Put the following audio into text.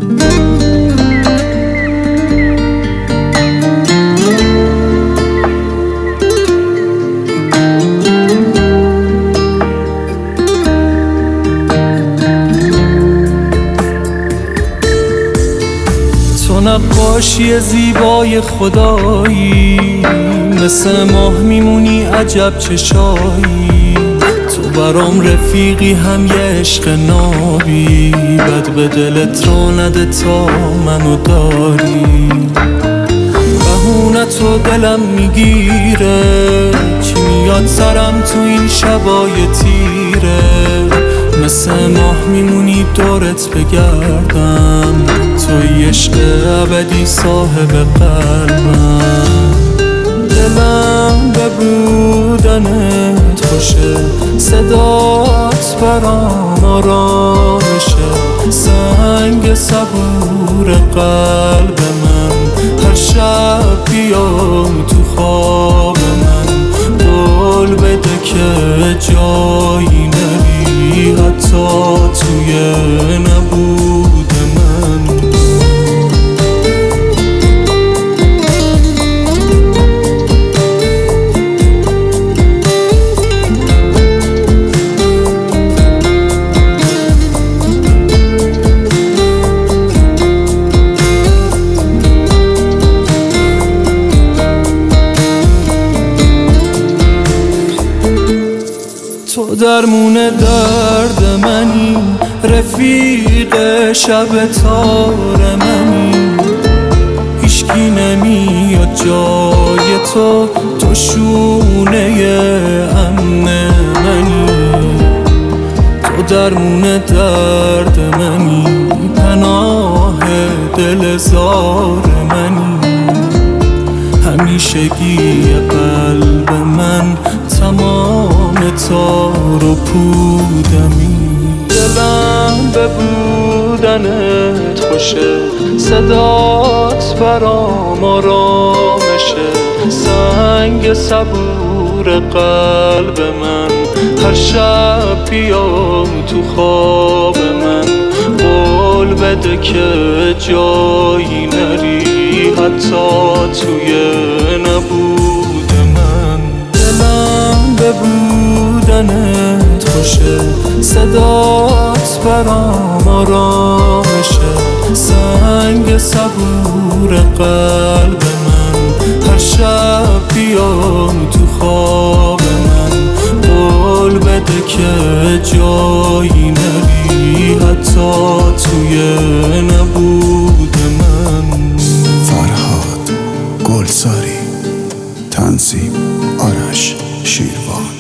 تو نقاشی زیبای خدایی، مثل ماه میمونی عجب چشایی. تو برام رفیقی هم یه عشق نابی، بد به دلت رو نده تا منو داری. بهونه تو دلم میگیره، چی میاد سرم تو این شبای تیره. مثل ماه میمونی دورت بگردم، توی عشق ابدی صاحب قلبم. دلم به بودنت خوشه، صدات برام آرامشه. سنگ صبور قلب من، هر شب بیا تو خواب من. قول بده که جایی نری، حتی توی نبود من. تو درمون درد منی، رفیق شب تار منی. هیچکی نمیاد جای تو، تو شونه امن منی. تو درمون درد منی، پناه دل زار منی. همیشگی قلب من، تمام تار و پودمی. دلم به بودنت خوشه، صدات برام آرامشه. سنگ صبور قلب من، هر شب بیا تو خواب من. قول بده که جایی نری، حتی توی نبود من. دلم به بودنت خوشه، صدات برام آرامشه. سنگ صبور قلب من، هر شب بیا تو خواب من. قول بده که جایی نری، حتی توی نبود من. فرهاد گلزاری، تنظیم آرش شیروان.